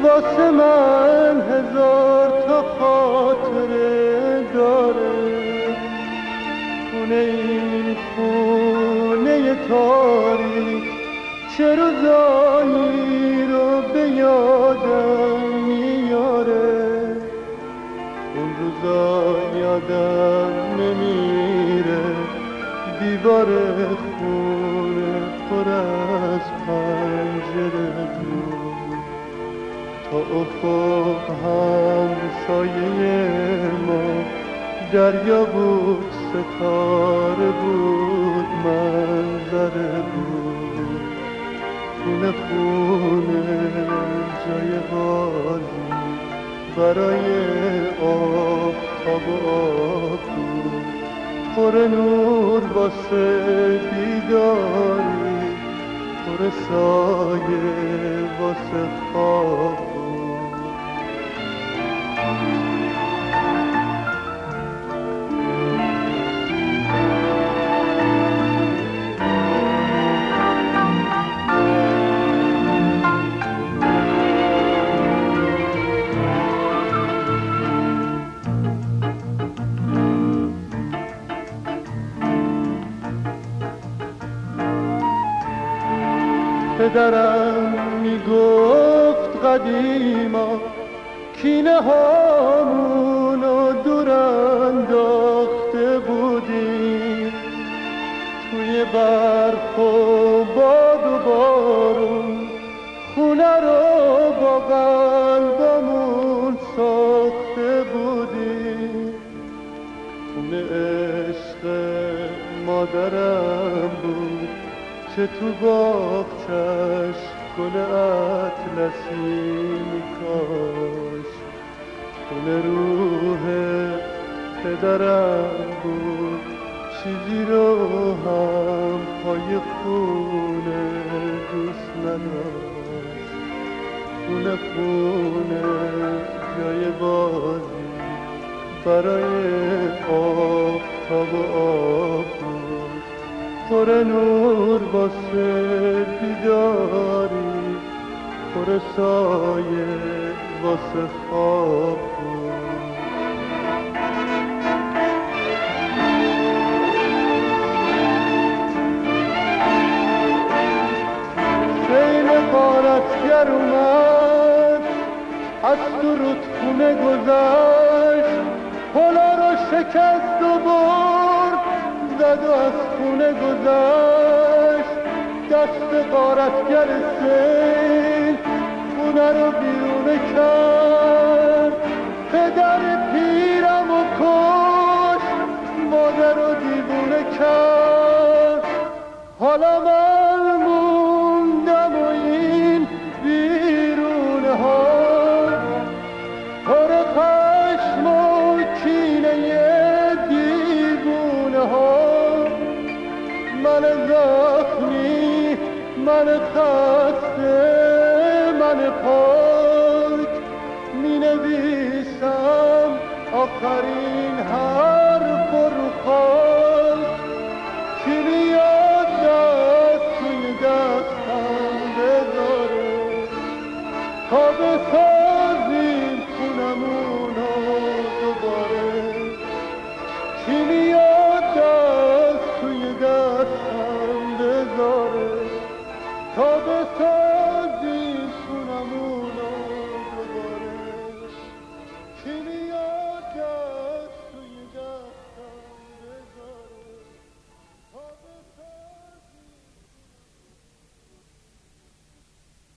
واسه من هزار تا خاطره داره. خونه این خونه تاریک چه روزایی رو به یادم میاره. اون روزا یادم نمیره، دیوار خونه پر از پنجره بود. تا افق همسایه ما دریا بود، ستاره بود، منظره بود. خونه خونه جای بازی برای آفتاب و آب بود. پر نور واسه بیداری، پر سایه واسه خواب بود. پدرم میگفت قدیما کینه هامونو دور انداخته بودیم. توی برف و باد و بارون خونه رو با قلبمون ساخته بودیم. خونه عشق مادرم بود که تو باغچش گل اطلسی میکاش. خونه روح پدرم بود، چیزی رو هم پای خونه دوست نداشت. خونه خونه جای بازی برای آفتاب و آب بود. پر نور واسه بیداری، پر سایه واسه خواب بود. خیل غارتگر اومد، از تو رودخونه گذشت، پلا رو شکست و برد، زد و از خونه گذشت. دست غارتگر سیل خونه رو بیرونه کرد. پدر پیرم و کشت، مادر رو دیوونه کرد. حالا من موندم و این بیرونه ها پر خشم و کینه دیوونه ها. من زخمی، من خسته، من پاک، می نویسم آخرین حرف